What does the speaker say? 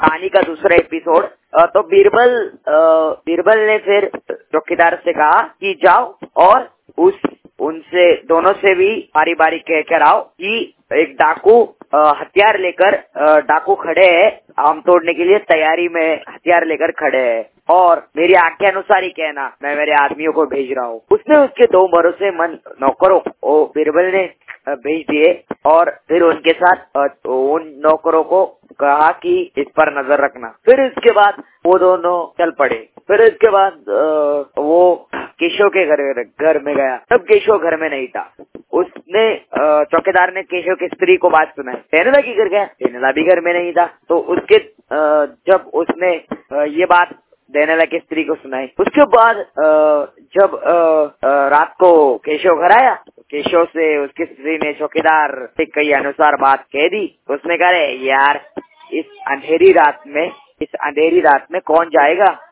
कहानी का दूसरा एपिसोड। तो बीरबल ने फिर चौकीदार से कहा कि जाओ और उनसे दोनों से भी बारी बारी कह कर आओ कि एक डाकू हथियार लेकर डाकू खड़े हैं, आम तोड़ने के लिए तैयारी में हथियार लेकर खड़े हैं और मेरी आज्ञा अनुसार ही कहना, मैं मेरे आदमियों को भेज रहा हूँ। उसने उसके 2 भरोसेमंद नौकरों को बीरबल ने भेज दिए और फिर उनके साथ उन नौकरों को कहा कि इस पर नजर रखना। फिर इसके बाद वो दोनों चल पड़े। फिर इसके बाद वो केशव के घर में गया। तब केशव घर में नहीं था। उसने चौकीदार ने केशव की स्त्री को बात सुनाई। देनेला की घर गया, देनेला भी घर में नहीं था। तो उसके जब उसने ये बात देनेला की स्त्री को सुनाई, उसके बाद जब रात को केशव घर आया, केशव से उसकी स्त्री ने चौकीदार के कई अनुसार बात कह दी। उसने कहा यार इस अंधेरी रात में कौन जाएगा